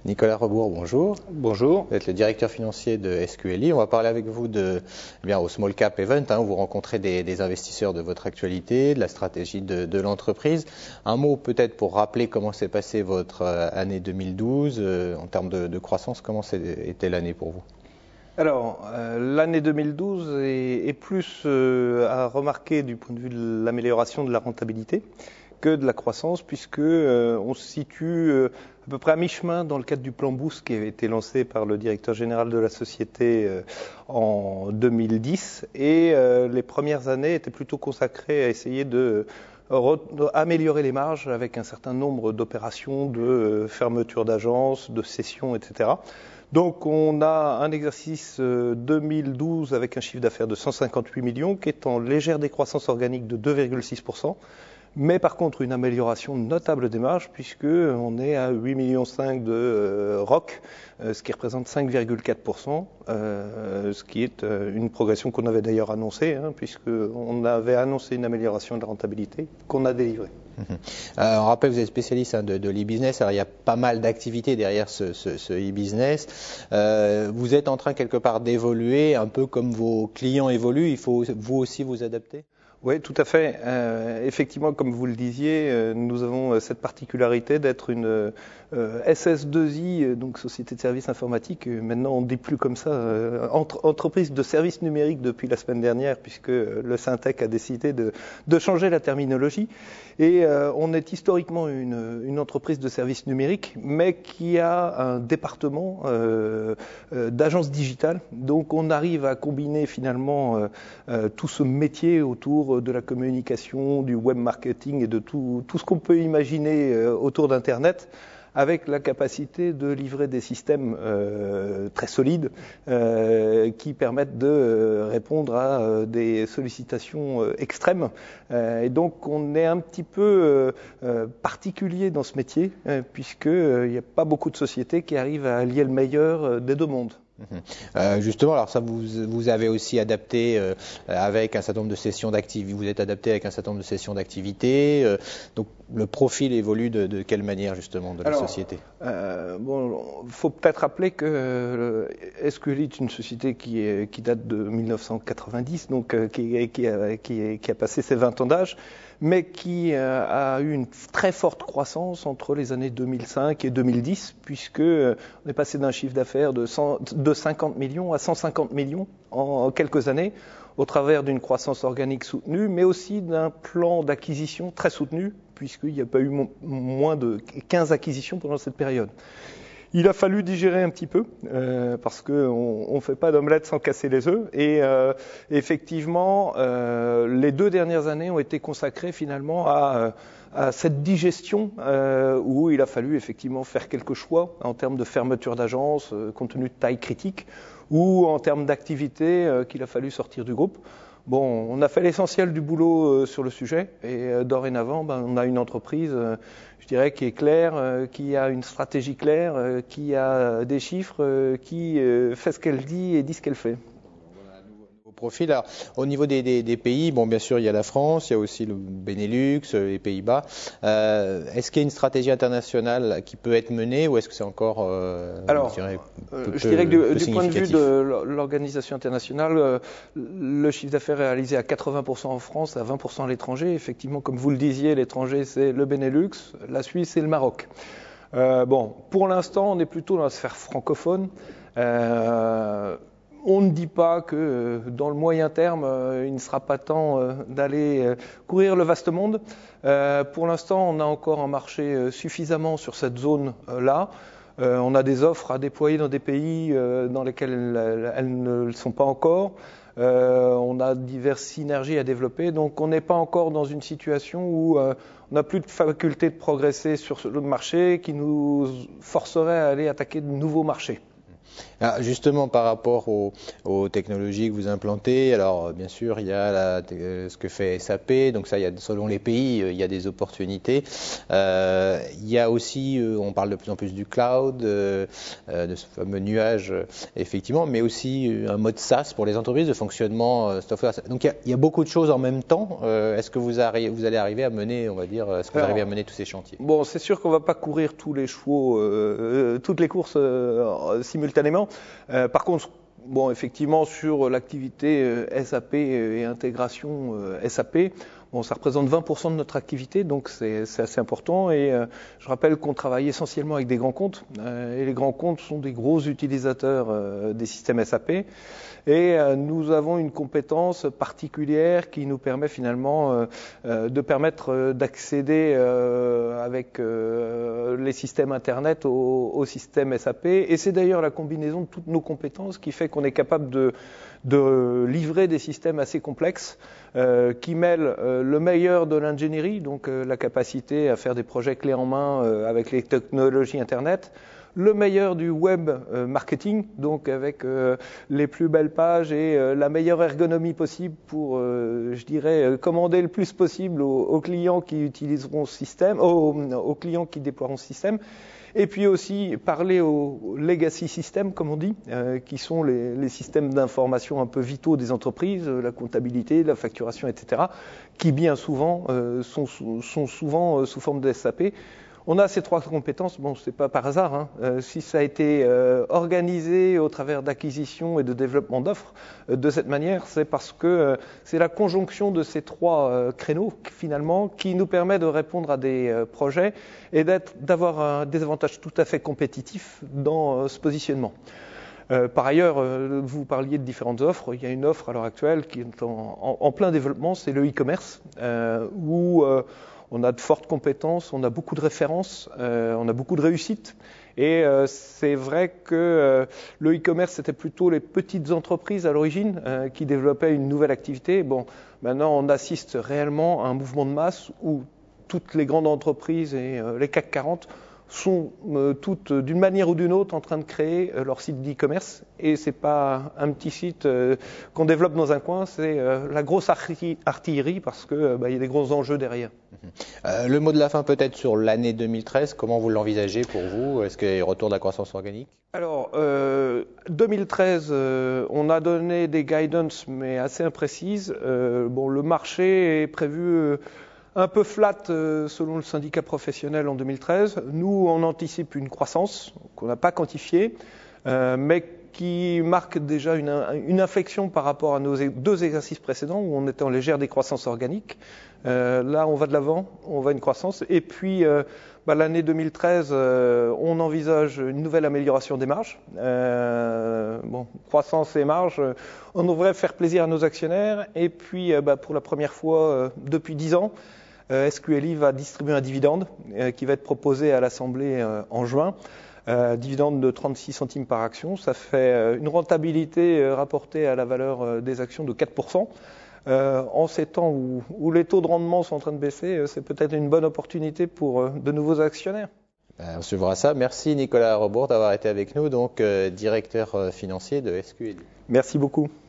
Nicolas Rebourg, bonjour. Bonjour. Vous êtes le directeur financier de SQLI. On va parler avec vous au Small Cap Event, où vous rencontrez des investisseurs de votre actualité, de la stratégie de l'entreprise. Un mot peut-être pour rappeler comment s'est passée votre année 2012 en termes de croissance. Comment était l'année pour vous? Alors, l'année 2012 est plus à remarquer du point de vue de l'amélioration de la rentabilité que de la croissance, puisque on se situe à peu près à mi-chemin dans le cadre du plan Boost qui avait été lancé par le directeur général de la société en 2010. Et les premières années étaient plutôt consacrées à essayer améliorer les marges avec un certain nombre d'opérations de fermeture d'agences, de cessions, etc. Donc on a un exercice 2012 avec un chiffre d'affaires de 158 millions qui est en légère décroissance organique de 2,6%, mais par contre une amélioration notable des marges puisque on est à 8,5 millions de ROC, ce qui représente 5,4%, ce qui est une progression qu'on avait d'ailleurs annoncée, puisqu'on avait annoncé une amélioration de la rentabilité qu'on a délivrée. On rappelle, vous êtes spécialiste de l'e-business. Alors, il y a pas mal d'activités derrière ce e-business. Vous êtes en train quelque part d'évoluer, un peu comme vos clients évoluent. Il faut vous aussi vous adapter? Oui, tout à fait. Effectivement, comme vous le disiez, nous avons cette particularité d'être une SS2I, donc Société de Services Informatiques. Maintenant, on ne dit plus comme ça, entreprise de services numériques depuis la semaine dernière, puisque le Syntec a décidé de changer la terminologie. Et on est historiquement une entreprise de services numériques, mais qui a un département d'agence digitale. Donc, on arrive à combiner finalement tout ce métier autour de la communication, du web marketing et de tout ce qu'on peut imaginer autour d'Internet, avec la capacité de livrer des systèmes très solides qui permettent de répondre à des sollicitations extrêmes. Et donc on est un petit peu particulier dans ce métier, puisqu'il n'y a pas beaucoup de sociétés qui arrivent à allier le meilleur des deux mondes. Justement, alors ça vous avez aussi adapté avec un certain nombre de sessions d'activité. Vous êtes adapté avec un certain nombre de sessions d'activité. Donc le profil évolue de quelle manière justement de la société? Faut peut-être rappeler que SQLI est une société qui date de 1990, donc qui a passé ses 20 ans d'âge, mais qui a eu une très forte croissance entre les années 2005 et 2010, puisque on est passé d'un chiffre d'affaires de 50 millions à 150 millions en quelques années, au travers d'une croissance organique soutenue, mais aussi d'un plan d'acquisition très soutenu, puisqu'il n'y a pas eu moins de 15 acquisitions pendant cette période. Il a fallu digérer un petit peu, parce qu'on ne fait pas d'omelette sans casser les œufs. Et effectivement, les 2 dernières années ont été consacrées finalement à cette digestion, où il a fallu effectivement faire quelques choix en termes de fermeture d'agence, compte tenu de taille critique, ou en termes d'activité qu'il a fallu sortir du groupe. Bon, on a fait l'essentiel du boulot sur le sujet et dorénavant, on a une entreprise, je dirais, qui est claire, qui a une stratégie claire, qui a des chiffres, qui fait ce qu'elle dit et dit ce qu'elle fait. Profil. Alors, au niveau des pays, bien sûr, il y a la France, il y a aussi le Benelux, les Pays-Bas. Est-ce qu'il y a une stratégie internationale qui peut être menée ou est-ce que c'est encore je dirais que du point de vue de l'organisation internationale, le chiffre d'affaires est réalisé à 80% en France, à 20% à l'étranger. Effectivement, comme vous le disiez, l'étranger, c'est le Benelux, la Suisse et le Maroc. Pour l'instant, on est plutôt dans la sphère francophone. On ne dit pas que dans le moyen terme, il ne sera pas temps d'aller courir le vaste monde. Pour l'instant, on a encore un marché suffisamment sur cette zone-là. On a des offres à déployer dans des pays dans lesquels elles ne le sont pas encore. On a diverses synergies à développer. Donc on n'est pas encore dans une situation où on n'a plus de faculté de progresser sur le marché qui nous forcerait à aller attaquer de nouveaux marchés. Alors justement, par rapport aux technologies que vous implantez, alors bien sûr, il y a ce que fait SAP, donc ça, selon les pays, il y a des opportunités. Il y a aussi, on parle de plus en plus du cloud, de ce fameux nuage, effectivement, mais aussi un mode SaaS pour les entreprises de fonctionnement software. Donc il y a beaucoup de choses en même temps. Est-ce que vous allez arriver à mener, on va dire, est-ce que vous arrivez à mener tous ces chantiers? Bon, c'est sûr qu'on ne va pas courir tous les chevaux, toutes les courses simultanément. Par contre, bon, effectivement, sur l'activité SAP et intégration SAP, bon, ça représente 20% de notre activité, donc c'est assez important. Et je rappelle qu'on travaille essentiellement avec des grands comptes. Et les grands comptes sont des gros utilisateurs des systèmes SAP. Et nous avons une compétence particulière qui nous permet finalement de permettre d'accéder avec les systèmes Internet au système SAP. Et c'est d'ailleurs la combinaison de toutes nos compétences qui fait qu'on est capable de livrer des systèmes assez complexes qui mêlent le meilleur de l'ingénierie, donc la capacité à faire des projets clés en main avec les technologies Internet, le meilleur du web marketing, donc avec les plus belles pages et la meilleure ergonomie possible pour, je dirais, commander le plus possible aux clients qui utiliseront ce système, aux clients qui déploieront ce système. Et puis aussi parler aux legacy systems, comme on dit, qui sont les systèmes d'information un peu vitaux des entreprises, la comptabilité, la facturation, etc., qui bien souvent sont souvent sous forme de SAP. On a ces trois compétences, bon, c'est pas par hasard, hein. Si ça a été organisé au travers d'acquisitions et de développement d'offres de cette manière, c'est parce que c'est la conjonction de ces trois créneaux, finalement, qui nous permet de répondre à des projets et d'avoir des avantages tout à fait compétitifs dans ce positionnement. Par ailleurs, vous parliez de différentes offres. Il y a une offre à l'heure actuelle qui est en plein développement, c'est le e-commerce, où on a de fortes compétences, on a beaucoup de références, on a beaucoup de réussites. Et c'est vrai que le e-commerce, c'était plutôt les petites entreprises à l'origine qui développaient une nouvelle activité. Bon, maintenant, on assiste réellement à un mouvement de masse où toutes les grandes entreprises et les CAC 40 sont toutes, d'une manière ou d'une autre, en train de créer leur site d'e-commerce. Et c'est pas un petit site qu'on développe dans un coin, c'est la grosse artillerie parce que y a des gros enjeux derrière. Le mot de la fin peut-être sur l'année 2013, comment vous l'envisagez pour vous? Est-ce qu'il y a retour de la croissance organique? Alors, 2013, on a donné des guidance, mais assez imprécises. Bon, le marché est prévu un peu flat selon le syndicat professionnel en 2013. Nous, on anticipe une croissance qu'on n'a pas quantifiée, mais qui marque déjà une inflexion par rapport à nos deux exercices précédents où on était en légère décroissance organique. Là, on va de l'avant, on va une croissance. Et puis, l'année 2013, on envisage une nouvelle amélioration des marges. Croissance et marge, on devrait faire plaisir à nos actionnaires. Et puis, pour la première fois depuis 10 ans, SQLI va distribuer un dividende qui va être proposé à l'Assemblée en juin. Dividende de 36 centimes par action. Ça fait une rentabilité rapportée à la valeur des actions de 4%. En ces temps où les taux de rendement sont en train de baisser, c'est peut-être une bonne opportunité pour de nouveaux actionnaires. On suivra ça. Merci Nicolas Rebourd d'avoir été avec nous, donc directeur financier de SQLI. Merci beaucoup.